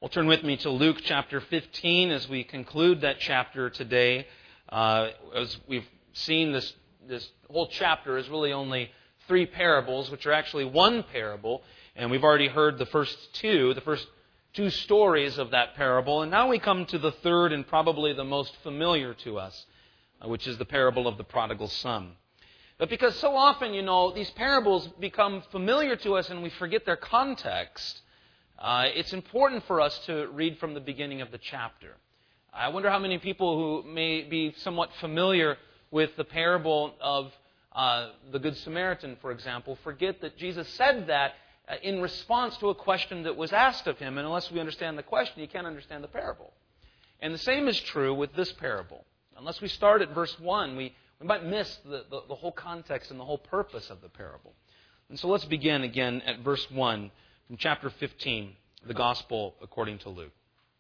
Well, turn with me to Luke chapter 15 as we conclude that chapter today. As we've seen, this whole chapter is really only 3 parables, which are actually one parable. And we've already heard the first two stories of that parable. And now we come to the third and probably the most familiar to us, which is the parable of the prodigal son. But because so often, these parables become familiar to us and we forget their context, it's important for us to read from the beginning of the chapter. I wonder how many people who may be somewhat familiar with the parable of the Good Samaritan, for example, forget that Jesus said that in response to a question that was asked of him. And unless we understand the question, you can't understand the parable. And the same is true with this parable. Unless we start at verse 1, we might miss the whole context and the whole purpose of the parable. And so let's begin again at verse 1 from chapter 15, the Gospel according to Luke.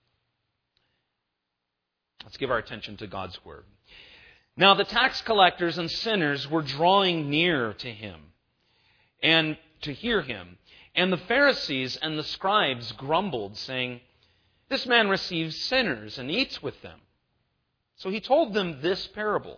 Let's give our attention to God's Word. Now the tax collectors and sinners were drawing near to him and to hear him. And the Pharisees and the scribes grumbled, saying, "This man receives sinners and eats with them." So he told them this parable.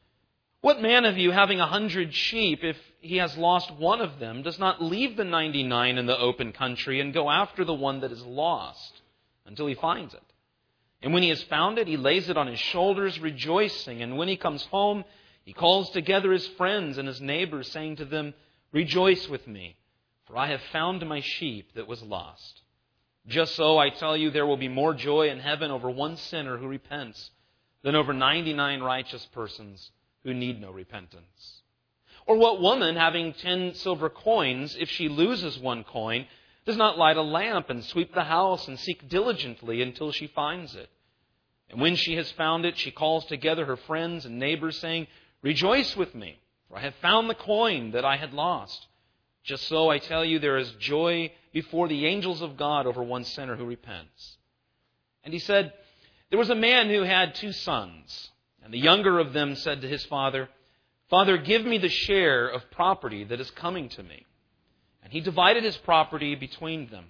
"What man of you, having 100 sheep, if he has lost one of them, does not leave the 99 in the open country and go after the one that is lost until he finds it? And when he has found it, he lays it on his shoulders, rejoicing. And when he comes home, he calls together his friends and his neighbors, saying to them, 'Rejoice with me, for I have found my sheep that was lost.' Just so, I tell you, there will be more joy in heaven over one sinner who repents than over 99 righteous persons who need no repentance. Or what woman, having 10 silver coins, if she loses one coin, does not light a lamp and sweep the house and seek diligently until she finds it? And when she has found it, she calls together her friends and neighbors, saying, 'Rejoice with me, for I have found the coin that I had lost.' Just so, I tell you, there is joy before the angels of God over one sinner who repents." And he said, "There was a man who had 2 sons. And the younger of them said to his father, 'Father, give me the share of property that is coming to me.' And he divided his property between them.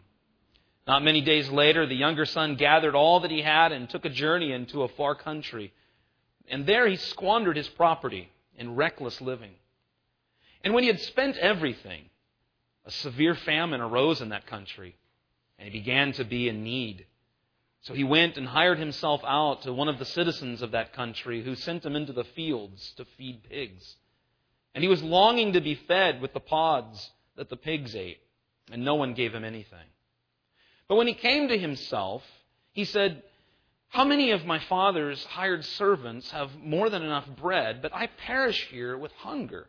Not many days later, the younger son gathered all that he had and took a journey into a far country. And there he squandered his property in reckless living. And when he had spent everything, a severe famine arose in that country, and he began to be in need. So he went and hired himself out to one of the citizens of that country, who sent him into the fields to feed pigs. And he was longing to be fed with the pods that the pigs ate, and no one gave him anything. But when he came to himself, he said, 'How many of my father's hired servants have more than enough bread, but I perish here with hunger?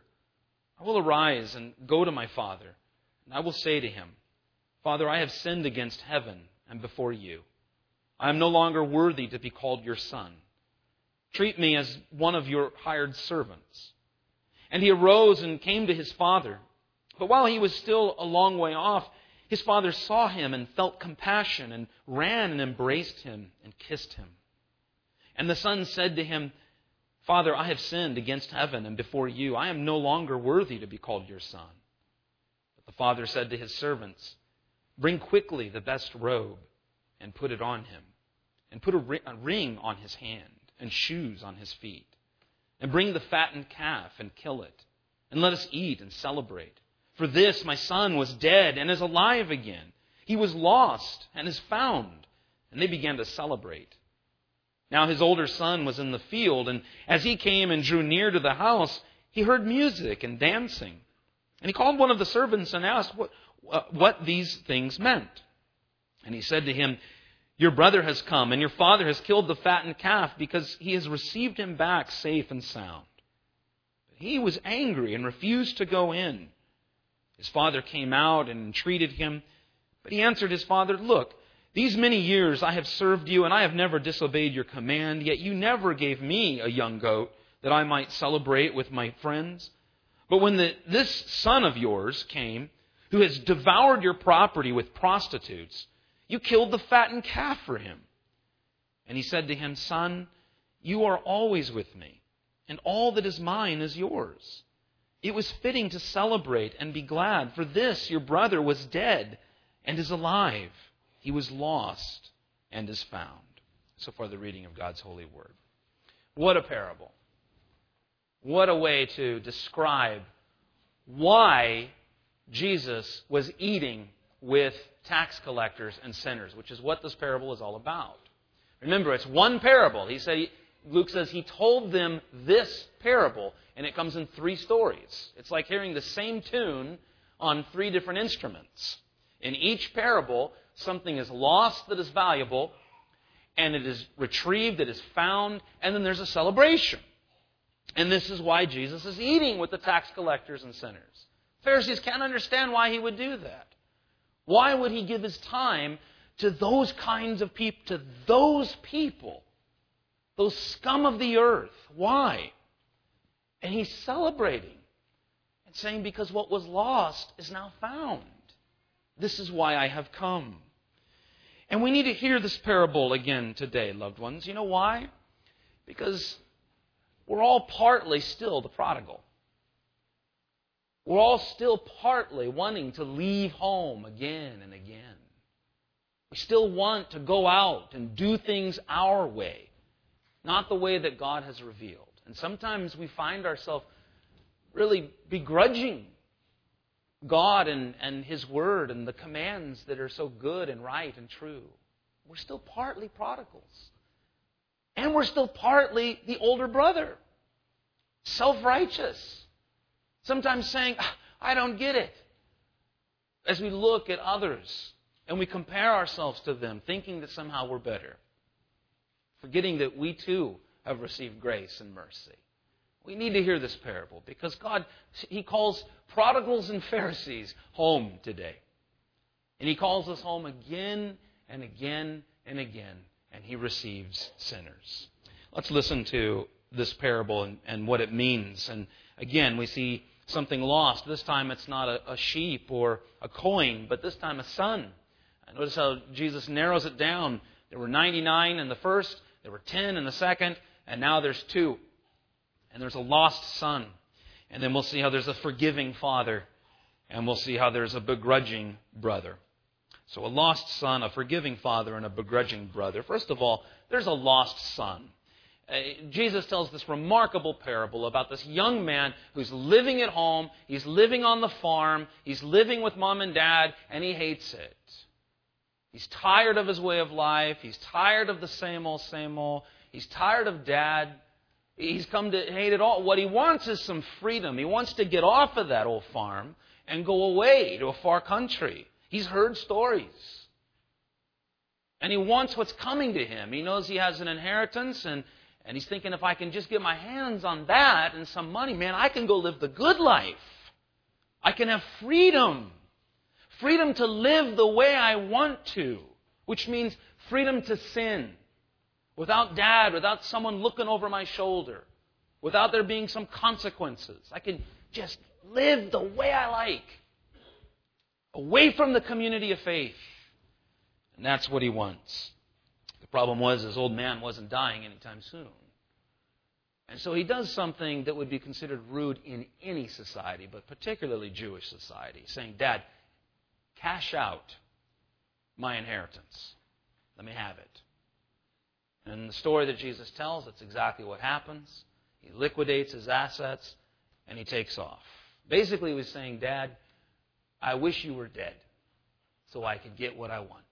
I will arise and go to my father, and I will say to him, Father, I have sinned against heaven and before you. I am no longer worthy to be called your son. Treat me as one of your hired servants.' And he arose and came to his father. But while he was still a long way off, his father saw him and felt compassion and ran and embraced him and kissed him. And the son said to him, 'Father, I have sinned against heaven and before you. I am no longer worthy to be called your son.' But the father said to his servants, 'Bring quickly the best robe and put it on him, and put a ring on his hand and shoes on his feet. And bring the fattened calf and kill it, and let us eat and celebrate. For this my son was dead and is alive again. He was lost and is found.' And they began to celebrate. Now his older son was in the field, and as he came and drew near to the house, he heard music and dancing. And he called one of the servants and asked what these things meant. And he said to him, 'Your brother has come, and your father has killed the fattened calf, because he has received him back safe and sound.' But he was angry and refused to go in. His father came out and entreated him. But he answered his father, 'Look, these many years I have served you, and I have never disobeyed your command, yet you never gave me a young goat that I might celebrate with my friends. But when this son of yours came, who has devoured your property with prostitutes, you killed the fattened calf for him.' And he said to him, 'Son, you are always with me, and all that is mine is yours. It was fitting to celebrate and be glad, for this your brother was dead and is alive. He was lost and is found. So far, the reading of God's holy word. What a parable. What a way to describe why Jesus was eating with tax collectors and sinners, which is what this parable is all about. Remember, it's one parable. Luke says he told them this parable, and it comes in 3 stories. It's like hearing the same tune on 3 different instruments. In each parable, something is lost that is valuable, and it is retrieved, it is found, and then there's a celebration. And this is why Jesus is eating with the tax collectors and sinners. Pharisees can't understand why he would do that. Why would he give his time to those kinds of people, those scum of the earth? Why? And he's celebrating and saying, because what was lost is now found. This is why I have come. And we need to hear this parable again today, loved ones. You know why? Because we're all partly still the prodigal. We're all still partly wanting to leave home again and again. We still want to go out and do things our way, not the way that God has revealed. And sometimes we find ourselves really begrudging God and His Word and the commands that are so good and right and true. We're still partly prodigals. And we're still partly the older brother, self-righteous. Sometimes saying, I don't get it. As we look at others and we compare ourselves to them, thinking that somehow we're better. Forgetting that we too have received grace and mercy. We need to hear this parable because God, He calls prodigals and Pharisees home today. And He calls us home again and again and again. And He receives sinners. Let's listen to this parable and what it means. And again, we see something lost. This time it's not a sheep or a coin, but this time a son. Notice how Jesus narrows it down. There were 99 in the first, there were 10 in the second, and now there's 2. And there's a lost son. And then we'll see how there's a forgiving father. And we'll see how there's a begrudging brother. So a lost son, a forgiving father, and a begrudging brother. First of all, there's a lost son. Jesus tells this remarkable parable about this young man who's living at home. He's living on the farm. He's living with mom and dad, and he hates it. He's tired of his way of life. He's tired of the same old, same old. He's tired of dad. He's come to hate it all. What he wants is some freedom. He wants to get off of that old farm and go away to a far country. He's heard stories. And he wants what's coming to him. He knows he has an inheritance, and he's thinking, if I can just get my hands on that and some money, man, I can go live the good life. I can have freedom. Freedom to live the way I want to, which means freedom to sin. Without dad, without someone looking over my shoulder, without there being some consequences. I can just live the way I like, away from the community of faith. And that's what he wants. The problem was his old man wasn't dying anytime soon. And so he does something that would be considered rude in any society, but particularly Jewish society, saying, Dad, cash out my inheritance. Let me have it. And in the story that Jesus tells, that's exactly what happens. He liquidates his assets and he takes off. Basically, he was saying, Dad, I wish you were dead so I could get what I want.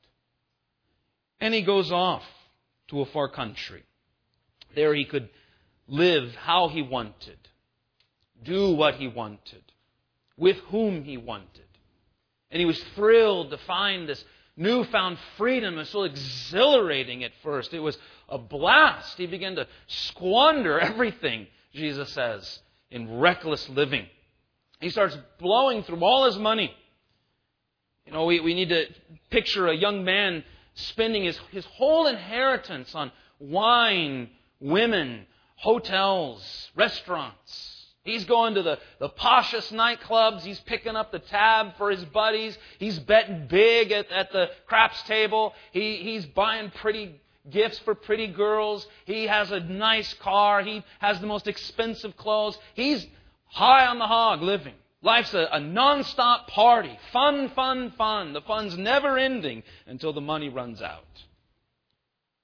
And he goes off to a far country. There he could live how he wanted, do what he wanted, with whom he wanted. And he was thrilled to find this newfound freedom. It was so exhilarating at first. It was a blast. He began to squander everything, Jesus says, in reckless living. He starts blowing through all his money. You know, we need to picture a young man spending his whole inheritance on wine, women, hotels, restaurants. He's going to the poshest nightclubs. He's picking up the tab for his buddies. He's betting big at the craps table. He's buying pretty gifts for pretty girls. He has a nice car. He has the most expensive clothes. He's high on the hog living. Life's a non-stop party. Fun, fun, fun. The fun's never ending until the money runs out.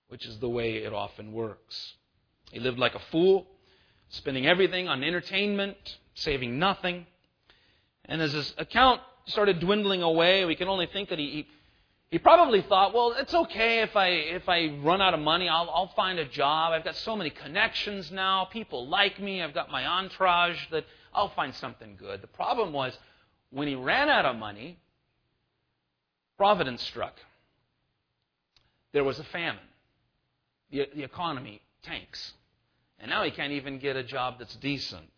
which is the way it often works. He lived like a fool, spending everything on entertainment, saving nothing. And as his account started dwindling away, we can only think that he probably thought, well, it's okay if I run out of money, I'll find a job. I've got so many connections now. People like me. I've got my entourage that I'll find something good. The problem was, when he ran out of money, providence struck. There was a famine. The economy tanks. And now he can't even get a job that's decent.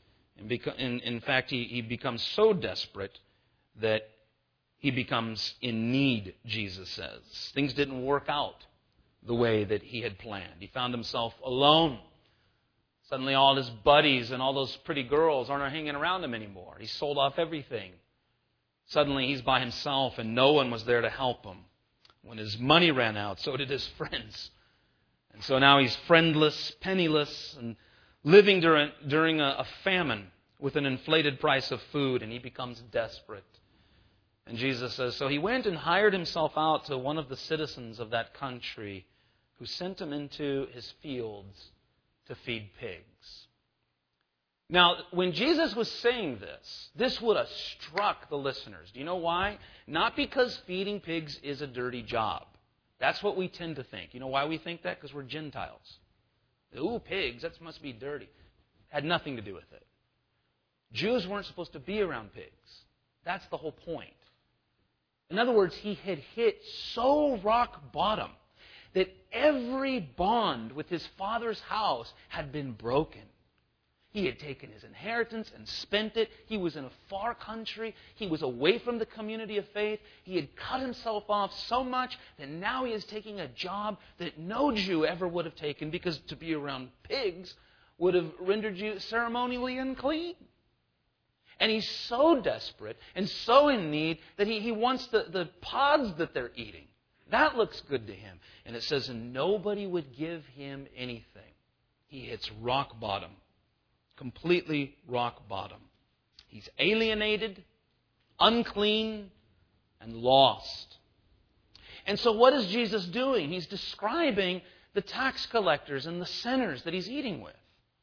In fact, he becomes so desperate that he becomes in need, Jesus says. Things didn't work out the way that he had planned. He found himself alone. Suddenly all his buddies and all those pretty girls aren't hanging around him anymore. He sold off everything. Suddenly he's by himself and no one was there to help him. When his money ran out, so did his friends. And so now he's friendless, penniless, and living during a famine with an inflated price of food, and he becomes desperate. And Jesus says, so he went and hired himself out to one of the citizens of that country, who sent him into his fields to feed pigs. Now, when Jesus was saying this would have struck the listeners. Do you know why? Not because feeding pigs is a dirty job. That's what we tend to think. You know why we think that? Because we're Gentiles. Ooh, pigs, that must be dirty. Had nothing to do with it. Jews weren't supposed to be around pigs. That's the whole point. In other words, he had hit so rock bottom that every bond with his father's house had been broken. He had taken his inheritance and spent it. He was in a far country. He was away from the community of faith. He had cut himself off so much that now he is taking a job that no Jew ever would have taken, because to be around pigs would have rendered you ceremonially unclean. And he's so desperate and so in need that he wants the pods that they're eating. That looks good to him. And it says, and nobody would give him anything. He hits rock bottom. Completely rock bottom. He's alienated, unclean, and lost. And so what is Jesus doing? He's describing the tax collectors and the sinners that he's eating with.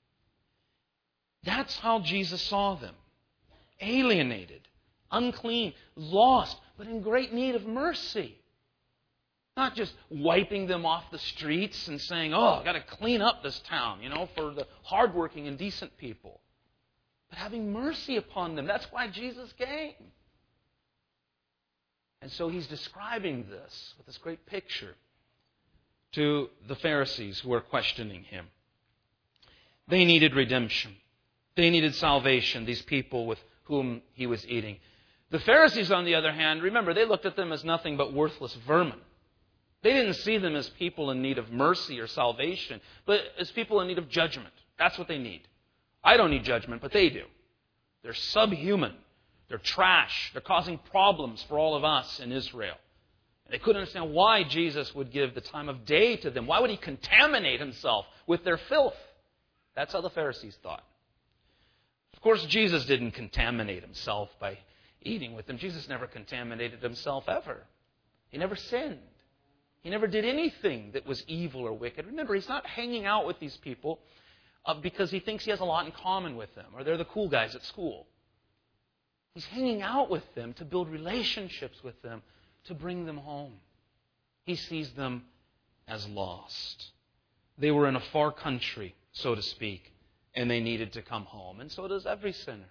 That's how Jesus saw them. Alienated, unclean, lost, but in great need of mercy. Not just wiping them off the streets and saying, oh, I've got to clean up this town, for the hardworking and decent people. But having mercy upon them. That's why Jesus came. And so he's describing this with this great picture to the Pharisees who are questioning him. They needed redemption. They needed salvation, these people with whom he was eating. The Pharisees, on the other hand, remember, they looked at them as nothing but worthless vermin. They didn't see them as people in need of mercy or salvation, but as people in need of judgment. That's what they need. I don't need judgment, but they do. They're subhuman. They're trash. They're causing problems for all of us in Israel. They couldn't understand why Jesus would give the time of day to them. Why would he contaminate himself with their filth? That's how the Pharisees thought. Of course, Jesus didn't contaminate himself by eating with them. Jesus never contaminated himself ever. He never sinned. He never did anything that was evil or wicked. Remember, he's not hanging out with these people because he thinks he has a lot in common with them, or they're the cool guys at school. He's hanging out with them to build relationships with them, to bring them home. He sees them as lost. They were in a far country, so to speak, and they needed to come home. And so does every sinner.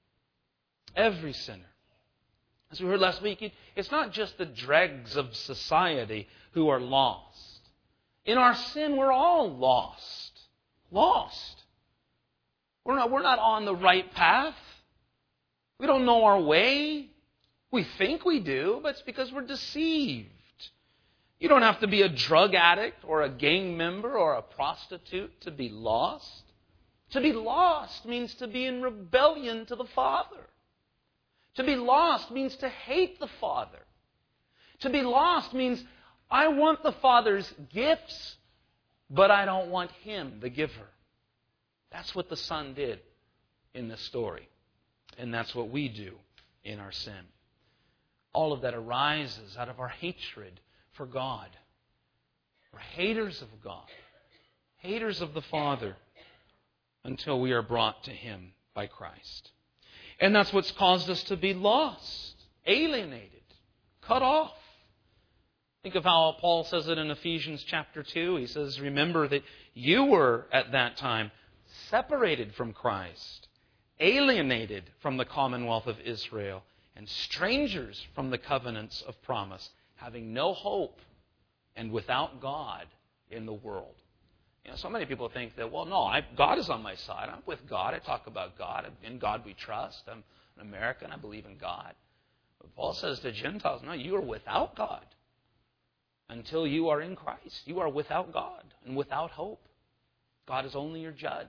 Every sinner. As we heard last week, it's not just the dregs of society who are lost. In our sin, we're all lost. Lost. We're not on the right path. We don't know our way. We think we do, but it's because we're deceived. You don't have to be a drug addict or a gang member or a prostitute to be lost. To be lost means to be in rebellion to the Father. To be lost means to hate the Father. To be lost means I want the Father's gifts, but I don't want Him, the giver. That's what the Son did in this story. And that's what we do in our sin. All of that arises out of our hatred for God. We're haters of God, haters of the Father, until we are brought to Him by Christ. And that's what's caused us to be lost, alienated, cut off. Think of how Paul says it in Ephesians chapter 2. He says, remember that you were at that time separated from Christ, alienated from the commonwealth of Israel, and strangers from the covenants of promise, having no hope and without God in the world. So many people think that, well, no, God is on my side. I'm with God. I talk about God. In God we trust. I'm an American. I believe in God. But Paul says to Gentiles, no, you are without God until you are in Christ. You are without God and without hope. God is only your judge.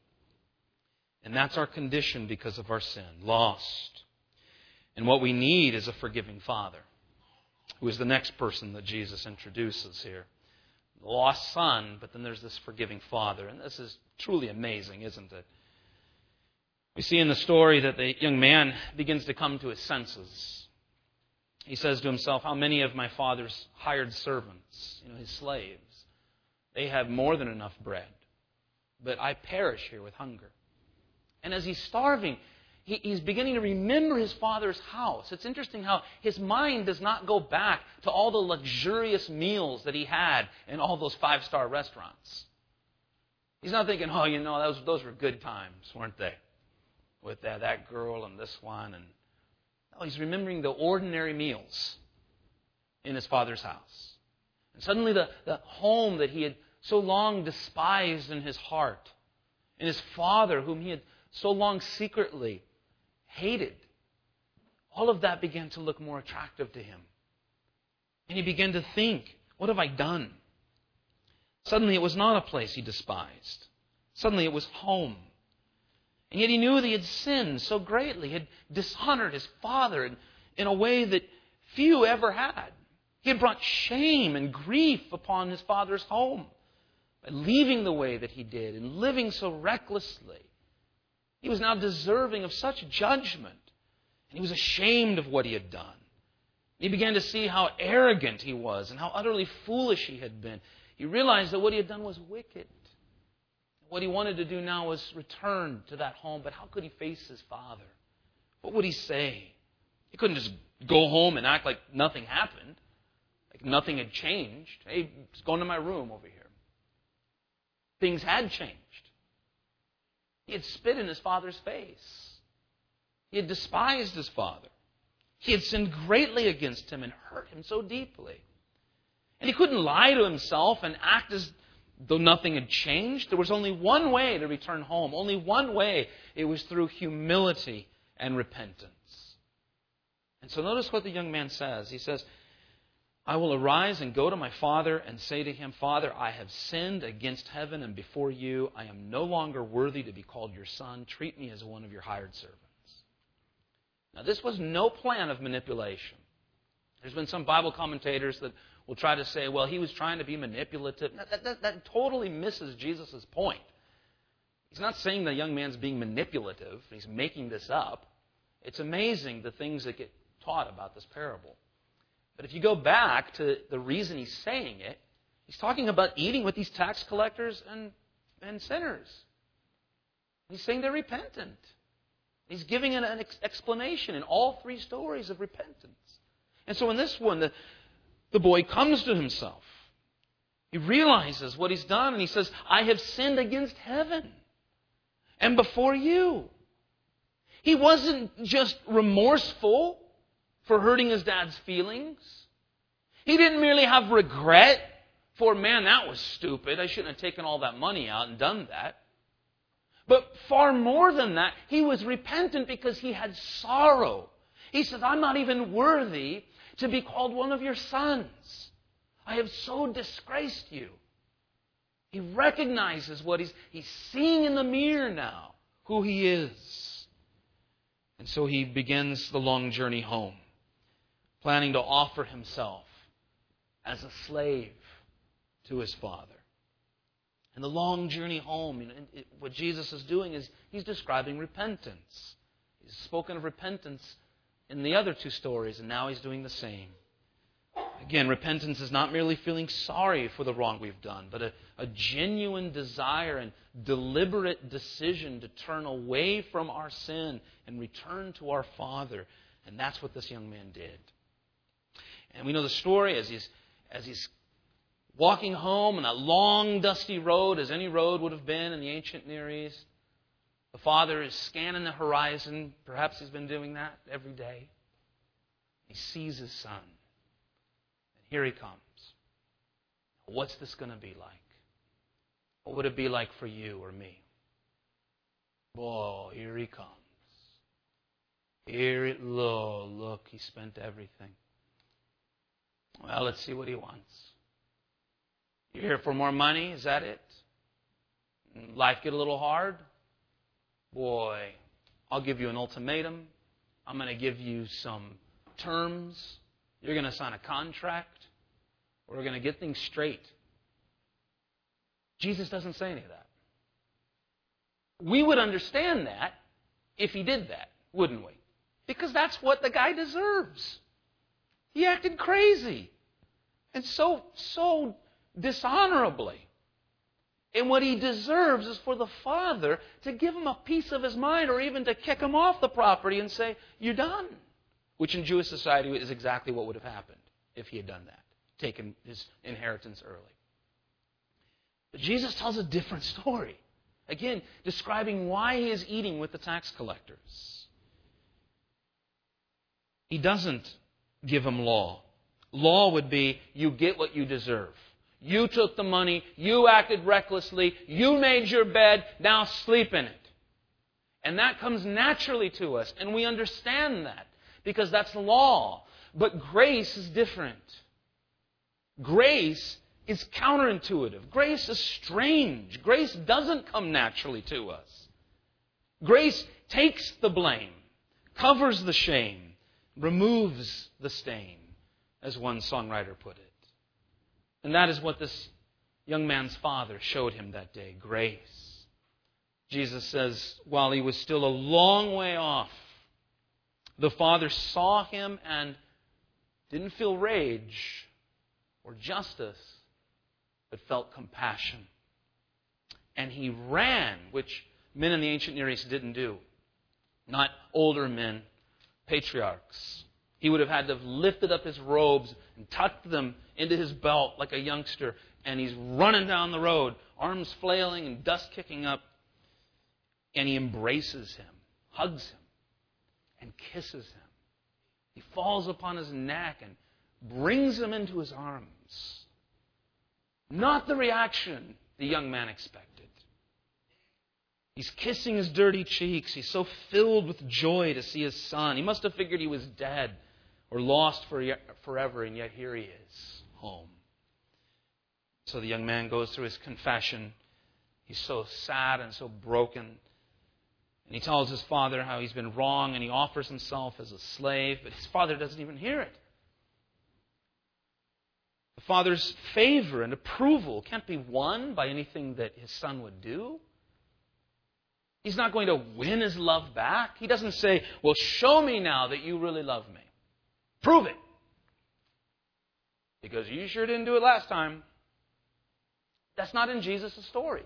And that's our condition because of our sin, lost. And what we need is a forgiving Father, who is the next person that Jesus introduces here. The lost son, but then there's this forgiving Father. And this is truly amazing, isn't it? We see in the story that the young man begins to come to his senses. He says to himself, how many of my father's hired servants, his slaves, they have more than enough bread, but I perish here with hunger. And as he's starving, he's beginning to remember his father's house. It's interesting how his mind does not go back to all the luxurious meals that he had in all those 5-star restaurants. He's not thinking, those were good times, weren't they? With that girl and this one. No, he's remembering the ordinary meals in his father's house. And suddenly the home that he had so long despised in his heart, and his father whom he had so long secretly hated, all of that began to look more attractive to him. And he began to think, what have I done? Suddenly it was not a place he despised. Suddenly it was home. And yet he knew that he had sinned so greatly, had dishonored his father in a way that few ever had. He had brought shame and grief upon his father's home by leaving the way that he did and living so recklessly. He was now deserving of such judgment. And he was ashamed of what he had done. He began to see how arrogant he was and how utterly foolish he had been. He realized that what he had done was wicked. What he wanted to do now was return to that home. But how could he face his father? What would he say? He couldn't just go home and act like nothing happened, like nothing had changed. Hey, just go into my room over here. Things had changed. He had spit in his father's face. He had despised his father. He had sinned greatly against him and hurt him so deeply. And he couldn't lie to himself and act as though nothing had changed. There was only one way to return home. Only one way. It was through humility and repentance. And so notice what the young man says. He says, I will arise and go to my father and say to him, Father, I have sinned against heaven and before you. I am no longer worthy to be called your son. Treat me as one of your hired servants. Now, this was no plan of manipulation. There's been some Bible commentators that will try to say, well, he was trying to be manipulative. That totally misses Jesus' point. He's not saying the young man's being manipulative. He's making this up. It's amazing the things that get taught about this parable. But if you go back to the reason he's saying it, he's talking about eating with these tax collectors and sinners. He's saying they're repentant. He's giving an explanation in all three stories of repentance. And so in this one, the boy comes to himself. He realizes what he's done, and he says, I have sinned against heaven and before you. He wasn't just remorseful for hurting his dad's feelings. He didn't merely have regret for, man, that was stupid. I shouldn't have taken all that money out and done that. But far more than that, he was repentant because he had sorrow. He says, I'm not even worthy to be called one of your sons. I have so disgraced you. He recognizes what he's seeing in the mirror now, who he is. And so he begins the long journey home, planning to offer himself as a slave to his father. And the long journey home, what Jesus is doing is he's describing repentance. He's spoken of repentance in the other two stories, and now he's doing the same. Again, repentance is not merely feeling sorry for the wrong we've done, but a genuine desire and deliberate decision to turn away from our sin and return to our Father. And that's what this young man did. And we know the story as he's walking home on that long, dusty road, as any road would have been in the ancient Near East. The father is scanning the horizon. Perhaps he's been doing that every day. He sees his son. And here he comes. What's this going to be like? What would it be like for you or me? Boy, here he comes. Look, he spent everything. Well, let's see what he wants. You're here for more money? Is that it? Life get a little hard? Boy, I'll give you an ultimatum. I'm going to give you some terms. You're going to sign a contract. We're going to get things straight. Jesus doesn't say any of that. We would understand that if he did that, wouldn't we? Because that's what the guy deserves. He acted crazy. And so dishonorably. And what he deserves is for the father to give him a piece of his mind or even to kick him off the property and say, you're done. Which in Jewish society is exactly what would have happened if he had done that, taken his inheritance early. But Jesus tells a different story. Again, describing why he is eating with the tax collectors. He doesn't give them law. Law would be, you get what you deserve. You took the money, you acted recklessly, you made your bed, now sleep in it. And that comes naturally to us, and we understand that, because that's law. But grace is different. Grace is counterintuitive. Grace is strange. Grace doesn't come naturally to us. Grace takes the blame, covers the shame, removes the stain, as one songwriter put it. And that is what this young man's father showed him that day, grace. Jesus says, while he was still a long way off, the father saw him and didn't feel rage or justice, but felt compassion. And he ran, which men in the ancient Near East didn't do. Not older men, patriarchs. He would have had to have lifted up his robes and tucked them into his belt like a youngster. And he's running down the road, arms flailing and dust kicking up. And he embraces him, hugs him, and kisses him. He falls upon his neck and brings him into his arms. Not the reaction the young man expected. He's kissing his dirty cheeks. He's so filled with joy to see his son. He must have figured he was dead or lost forever, and yet here he is, home. So the young man goes through his confession. He's so sad and so broken. And he tells his father how he's been wrong, and he offers himself as a slave, but his father doesn't even hear it. The father's favor and approval can't be won by anything that his son would do. He's not going to win his love back. He doesn't say, well, show me now that you really love me. Prove it. Because you sure didn't do it last time. That's not in Jesus' story.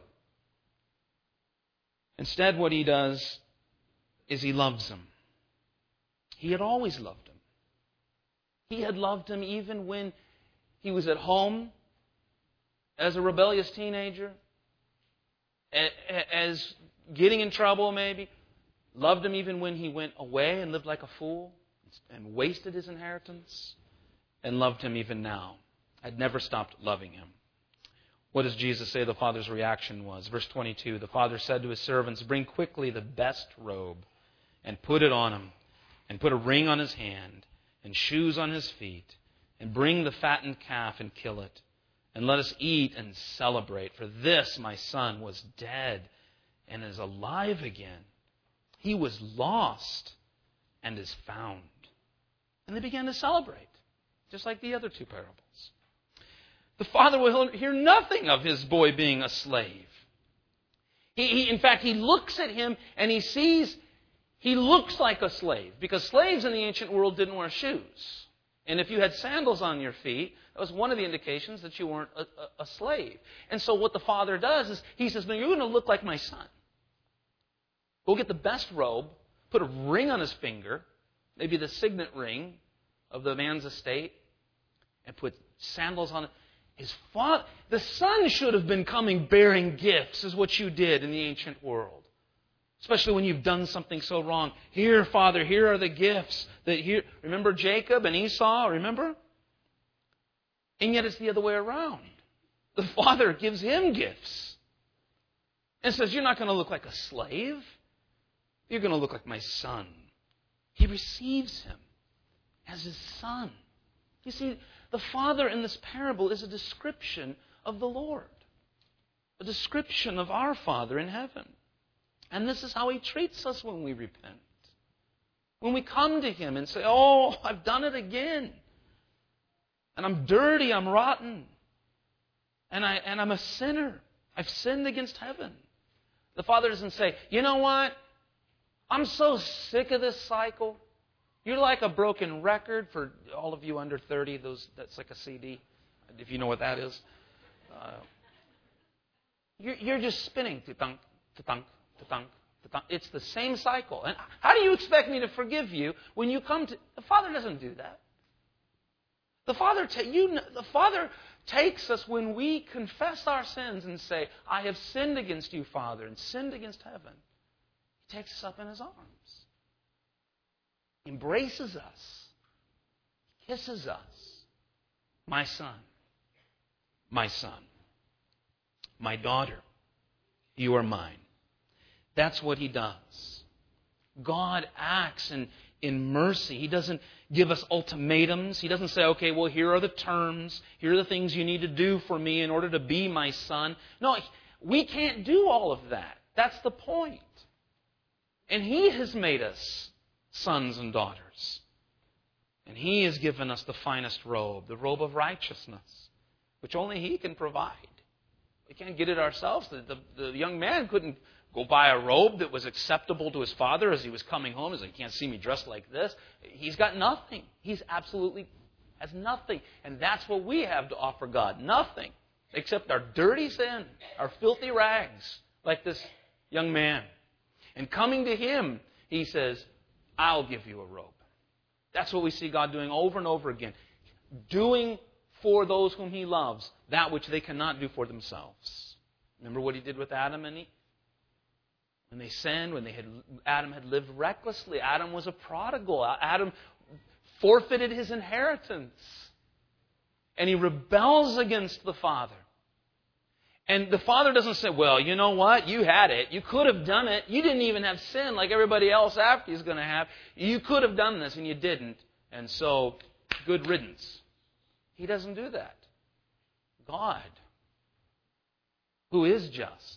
Instead, what he does is he loves him. He had always loved him. He had loved him even when he was at home as a rebellious teenager, as getting in trouble maybe. Loved him even when he went away and lived like a fool and wasted his inheritance. And loved him even now. I'd never stopped loving him. What does Jesus say the father's reaction was? Verse 22, the father said to his servants, bring quickly the best robe and put it on him, and put a ring on his hand and shoes on his feet, and bring the fattened calf and kill it, and let us eat and celebrate. For this my son was dead and is alive again. He was lost and is found. And they began to celebrate, just like the other two parables. The father will hear nothing of his boy being a slave. In fact, he looks at him and he sees he looks like a slave, because slaves in the ancient world didn't wear shoes. And if you had sandals on your feet, that was one of the indications that you weren't a slave. And so what the father does is he says, no, you're going to look like my son. Go get the best robe, put a ring on his finger, maybe the signet ring of the man's estate, and put sandals on it. His father, the son should have been coming bearing gifts, is what you did in the ancient world. Especially when you've done something so wrong. Here, Father, here are the gifts. Remember Jacob and Esau, remember? And yet it's the other way around. The father gives him gifts. And says, you're not going to look like a slave. You're going to look like my son. He receives him as his son. You see, the father in this parable is a description of the Lord. A description of our Father in heaven. And this is how He treats us when we repent. When we come to Him and say, oh, I've done it again. And I'm dirty, I'm rotten. And I'm a sinner. I've sinned against heaven. The Father doesn't say, you know what? I'm so sick of this cycle. You're like a broken record for all of you under 30. That's like a CD, if you know what that is. You're just spinning. Ta-tunk, ta-tunk, ta-tunk, ta-tunk. It's the same cycle. And how do you expect me to forgive you when you come to... The Father doesn't do that. The Father takes us when we confess our sins and say, I have sinned against you, Father, and sinned against heaven. He takes us up in His arms. Embraces us. Kisses us. My son. My son. My daughter. You are mine. That's what He does. God acts in mercy. He doesn't give us ultimatums. He doesn't say, okay, well, here are the terms. Here are the things you need to do for me in order to be my son. No, we can't do all of that. That's the point. And He has made us sons and daughters. And He has given us the finest robe, the robe of righteousness, which only He can provide. We can't get it ourselves. The young man couldn't go buy a robe that was acceptable to his father as he was coming home. He's like, you can't see me dressed like this. He's got nothing. He's absolutely has nothing. And that's what we have to offer God. Nothing. Except our dirty sin, our filthy rags, like this young man. And coming to Him, He says, I'll give you a robe. That's what we see God doing over and over again. Doing for those whom He loves that which they cannot do for themselves. Remember what He did with Adam and Eve? When they sinned, Adam had lived recklessly. Adam was a prodigal. Adam forfeited his inheritance. And he rebels against the Father. And the Father doesn't say, well, you know what? You had it. You could have done it. You didn't even have sin like everybody else after you's going to have. You could have done this and you didn't. And so, good riddance. He doesn't do that. God, who is just,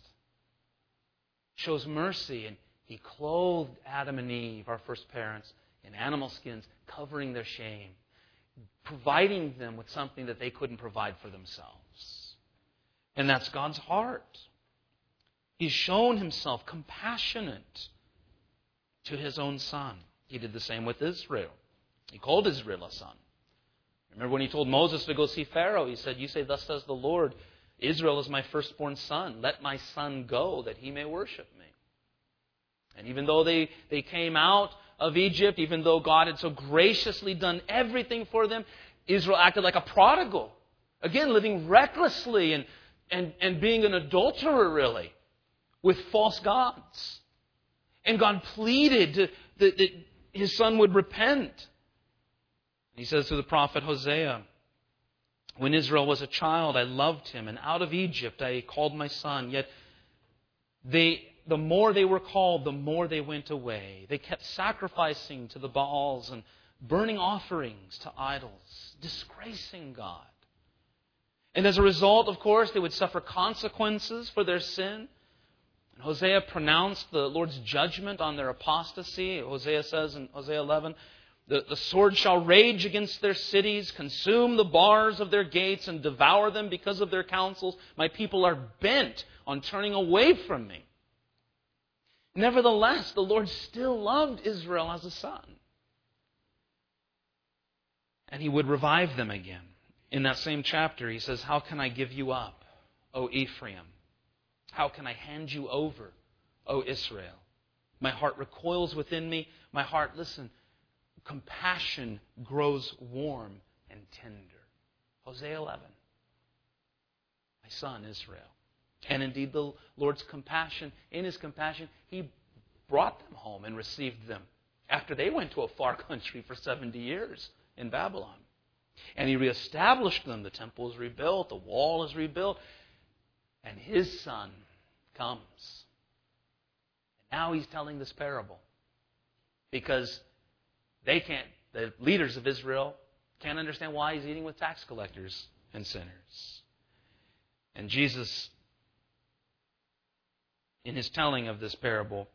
shows mercy, and He clothed Adam and Eve, our first parents, in animal skins, covering their shame, providing them with something that they couldn't provide for themselves. And that's God's heart. He's shown Himself compassionate to His own Son. He did the same with Israel. He called Israel a son. Remember when He told Moses to go see Pharaoh, He said, you say, thus says the Lord, Israel is my firstborn son. Let my son go that he may worship me. And even though they came out of Egypt, even though God had so graciously done everything for them, Israel acted like a prodigal. Again, living recklessly and being an adulterer, really, with false gods. And God pleaded that His son would repent. He says to the prophet Hosea, when Israel was a child, I loved him, and out of Egypt I called my son. Yet the more they were called, the more they went away. They kept sacrificing to the Baals and burning offerings to idols, disgracing God. And as a result, of course, they would suffer consequences for their sin. And Hosea pronounced the Lord's judgment on their apostasy. Hosea says in Hosea 11, the sword shall rage against their cities, consume the bars of their gates, and devour them because of their counsels. My people are bent on turning away from me. Nevertheless, the Lord still loved Israel as a son. And he would revive them again. In that same chapter, he says, "How can I give you up, O Ephraim? How can I hand you over, O Israel? My heart recoils within me. My heart," listen, "compassion grows warm and tender." Hosea 11. My son Israel. And indeed, the Lord's compassion, in His compassion, He brought them home and received them after they went to a far country for 70 years in Babylon. And He reestablished them. The temple is rebuilt. The wall is rebuilt. And His Son comes. And now He's telling this parable because the leaders of Israel can't understand why He's eating with tax collectors and sinners. And Jesus, in His telling of this parable,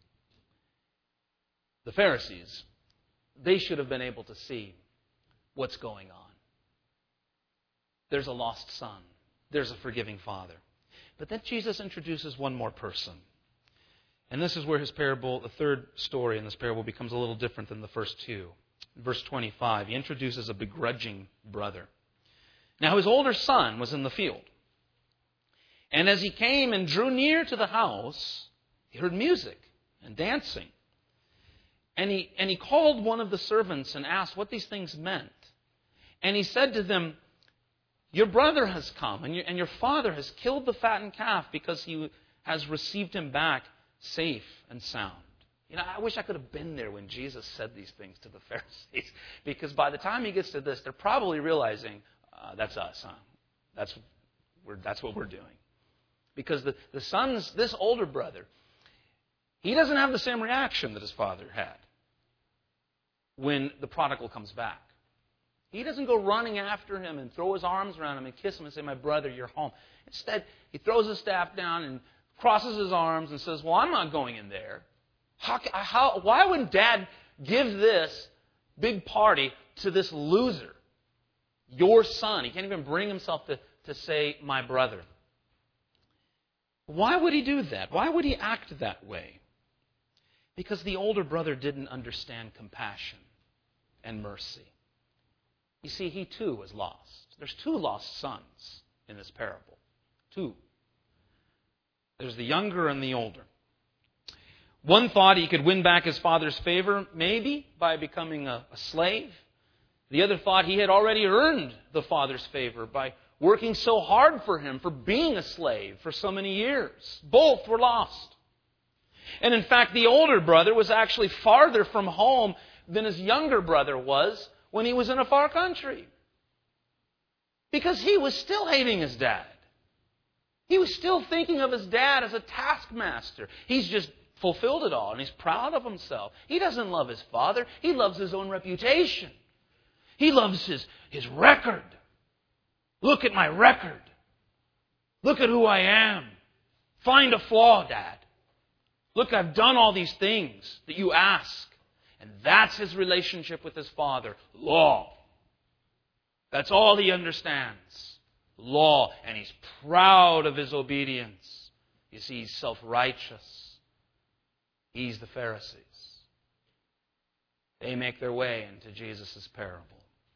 the Pharisees, they should have been able to see what's going on. There's a lost son. There's a forgiving father. But then Jesus introduces one more person. And this is where his parable, the third story in this parable, becomes a little different than the first two. In verse 25, he introduces a begrudging brother. Now his older son was in the field. And as he came and drew near to the house, he heard music and dancing. And he called one of the servants and asked what these things meant. And he said to them, "Your brother has come, and your father has killed the fattened calf because he has received him back safe and sound." You know, I wish I could have been there when Jesus said these things to the Pharisees. Because by the time he gets to this, they're probably realizing, that's us, huh? That's what we're doing. Because the son's, this older brother, he doesn't have the same reaction that his father had when the prodigal comes back. He doesn't go running after him and throw his arms around him and kiss him and say, "My brother, you're home." Instead, he throws his staff down and crosses his arms and says, "Well, I'm not going in there. Why would Dad give this big party to this loser, your son?" He can't even bring himself to say, "My brother." Why would he do that? Why would he act that way? Because the older brother didn't understand compassion and mercy. You see, he too was lost. There's two lost sons in this parable. Two. There's the younger and the older. One thought he could win back his father's favor, maybe by becoming a slave. The other thought he had already earned the father's favor by working so hard for him, for being a slave for so many years. Both were lost. And in fact, the older brother was actually farther from home than his younger brother was when he was in a far country. Because he was still hating his dad. He was still thinking of his dad as a taskmaster. He's just fulfilled it all, and he's proud of himself. He doesn't love his father. He loves his own reputation. He loves his record. Look at my record. Look at who I am. Find a flaw, Dad. Look, I've done all these things that you ask. And that's his relationship with his father. Law. That's all he understands. Law. And he's proud of his obedience. You see, he's self-righteous. He's the Pharisees. They make their way into Jesus' parable.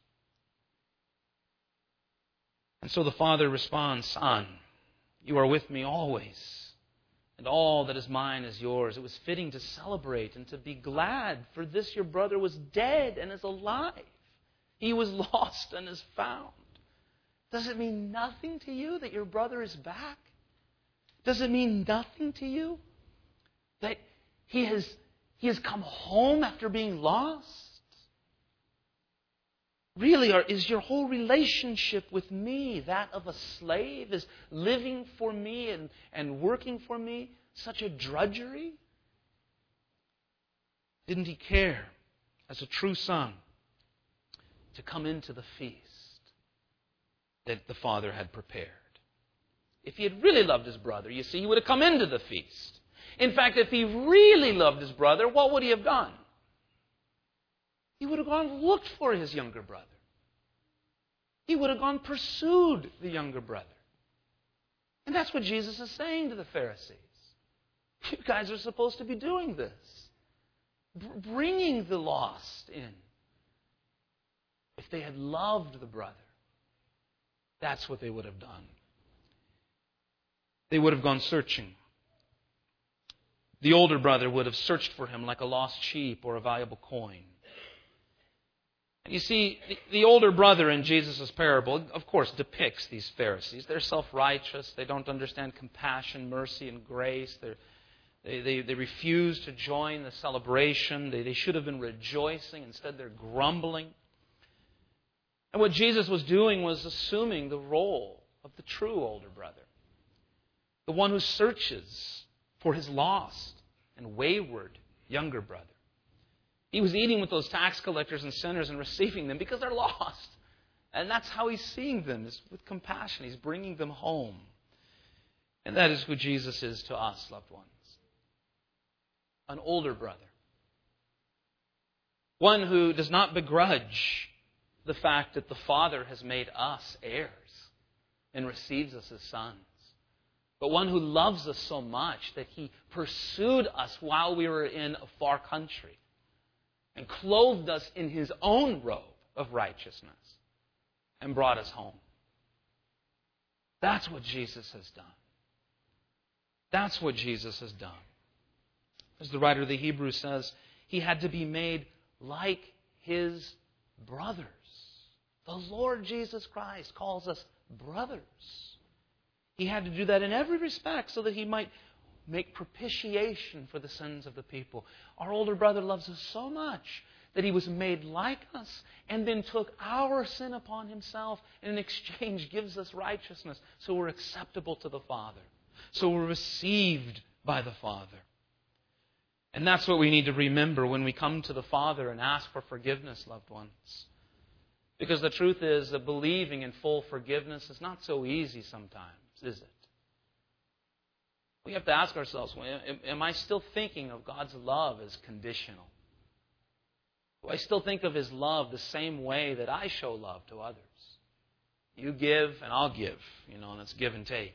And so the father responds, "Son, you are with me always, and all that is mine is yours. It was fitting to celebrate and to be glad, for this your brother was dead and is alive. He was lost and is found." Does it mean nothing to you that your brother is back? Does it mean nothing to you that he has come home after being lost? Really, is your whole relationship with me that of a slave? Is living for me and working for me such a drudgery? Didn't he care, as a true son, to come into the feast that the father had prepared? If he had really loved his brother, you see, he would have come into the feast. In fact, if he really loved his brother, what would he have done? He would have gone and looked for his younger brother. He would have gone and pursued the younger brother. And that's what Jesus is saying to the Pharisees. You guys are supposed to be doing this. Bringing the lost in. With if they had loved the brother, that's what they would have done. They would have gone searching. The older brother would have searched for him like a lost sheep or a valuable coin. And you see, the older brother in Jesus' parable, of course, depicts these Pharisees. They're self-righteous. They don't understand compassion, mercy, and grace. They refuse to join the celebration. They should have been rejoicing. Instead, they're grumbling. And what Jesus was doing was assuming the role of the true older brother, the one who searches for his lost and wayward younger brother. He was eating with those tax collectors and sinners and receiving them because they're lost. And that's how he's seeing them, is with compassion. He's bringing them home. And that is who Jesus is to us, loved ones. An older brother. One who does not begrudge the fact that the Father has made us heirs and receives us as sons. But one who loves us so much that He pursued us while we were in a far country and clothed us in His own robe of righteousness and brought us home. That's what Jesus has done. That's what Jesus has done. As the writer of the Hebrews says, He had to be made like His brothers. The Lord Jesus Christ calls us brothers. He had to do that in every respect so that He might make propitiation for the sins of the people. Our older brother loves us so much that He was made like us and then took our sin upon Himself and in exchange gives us righteousness so we're acceptable to the Father. So we're received by the Father. And that's what we need to remember when we come to the Father and ask for forgiveness, loved ones. Because the truth is that believing in full forgiveness is not so easy sometimes, is it? We have to ask ourselves, am I still thinking of God's love as conditional? Do I still think of His love the same way that I show love to others? You give and I'll give, and it's give and take.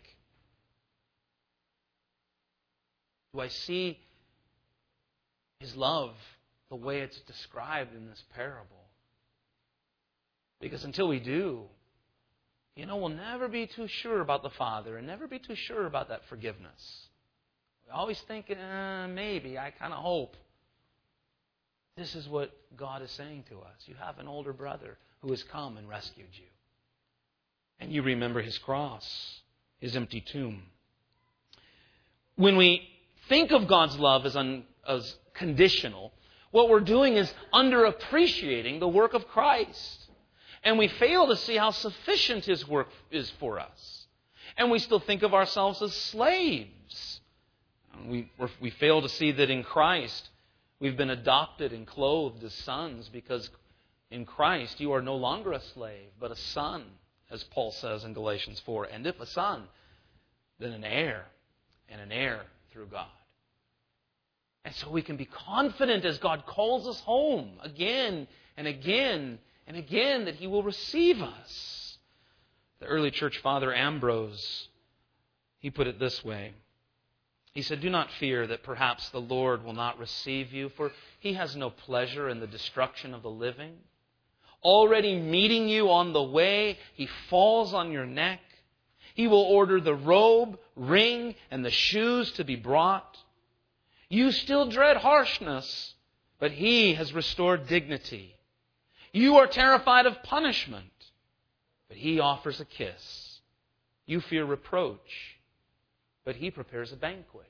Do I see His love the way it's described in this parable? Because until we do, we'll never be too sure about the Father and never be too sure about that forgiveness. We always think, maybe, I kind of hope. This is what God is saying to us. You have an older brother who has come and rescued you. And you remember His cross, His empty tomb. When we think of God's love as conditional, what we're doing is underappreciating the work of Christ. And we fail to see how sufficient His work is for us. And we still think of ourselves as slaves. We fail to see that in Christ we've been adopted and clothed as sons, because in Christ you are no longer a slave, but a son, as Paul says in Galatians 4. And if a son, then an heir, and an heir through God. And so we can be confident as God calls us home again and again and again that He will receive us. The early church father Ambrose, he put it this way. He said, "Do not fear that perhaps the Lord will not receive you, for He has no pleasure in the destruction of the living. Already meeting you on the way, He falls on your neck. He will order the robe, ring, and the shoes to be brought. You still dread harshness, but He has restored dignity. You are terrified of punishment, but He offers a kiss. You fear reproach, but He prepares a banquet."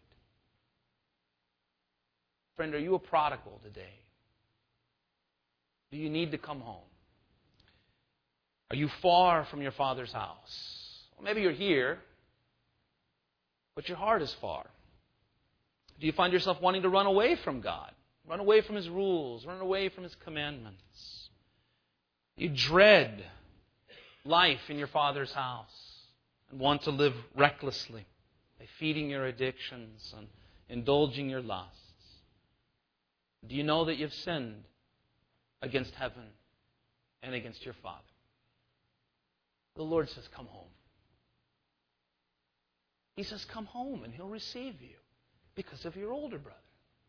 Friend, are you a prodigal today? Do you need to come home? Are you far from your Father's house? Well, maybe you're here, but your heart is far. Do you find yourself wanting to run away from God? Run away from His rules, run away from His commandments. You dread life in your Father's house and want to live recklessly by feeding your addictions and indulging your lusts. Do you know that you've sinned against heaven and against your Father? The Lord says, come home. He says, come home and He'll receive you because of your older brother,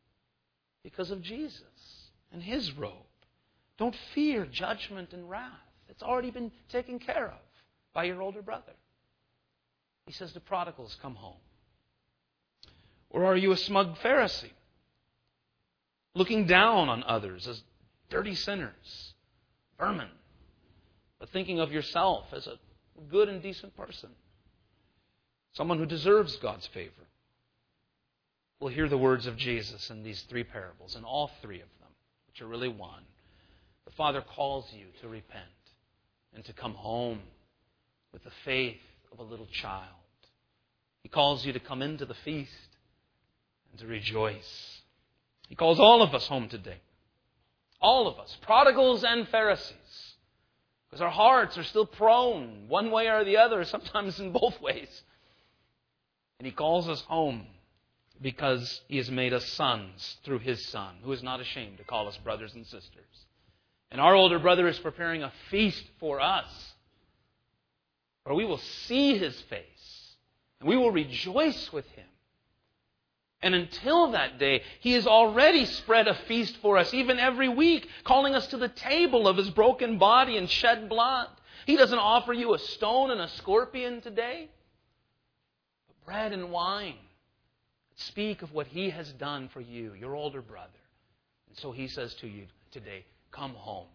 because of Jesus and His robe. Don't fear judgment and wrath. that's already been taken care of by your older brother. He says to prodigals, come home. Or are you a smug Pharisee, looking down on others as dirty sinners, vermin, but thinking of yourself as a good and decent person, someone who deserves God's favor? We'll hear the words of Jesus in these three parables, and all three of them, which are really one. The Father calls you to repent and to come home with the faith of a little child. He calls you to come into the feast and to rejoice. He calls all of us home today. All of us, prodigals and Pharisees, because our hearts are still prone one way or the other, sometimes in both ways. And He calls us home because He has made us sons through His Son, who is not ashamed to call us brothers and sisters. And our older brother is preparing a feast for us, where we will see His face, and we will rejoice with Him. And until that day, He has already spread a feast for us, even every week, calling us to the table of His broken body and shed blood. He doesn't offer you a stone and a scorpion today, but bread and wine. Speak of what He has done for you, your older brother. And so He says to you today, come home,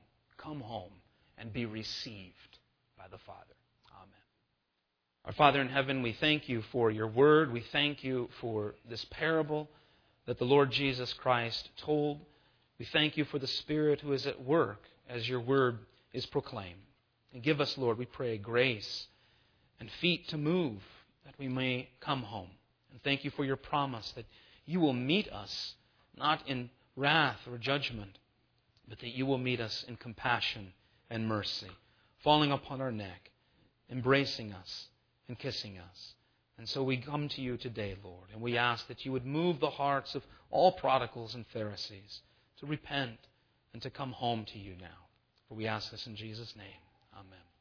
and be received by the Father. Amen. Our Father in heaven, we thank You for Your word. We thank You for this parable that the Lord Jesus Christ told. We thank You for the Spirit who is at work as Your word is proclaimed. And give us, Lord, we pray, grace and feet to move that we may come home. And thank You for Your promise that You will meet us not in wrath or judgment, but that You will meet us in compassion and mercy, falling upon our neck, embracing us and kissing us. And so we come to You today, Lord, and we ask that You would move the hearts of all prodigals and Pharisees to repent and to come home to You now. For we ask this in Jesus' name. Amen.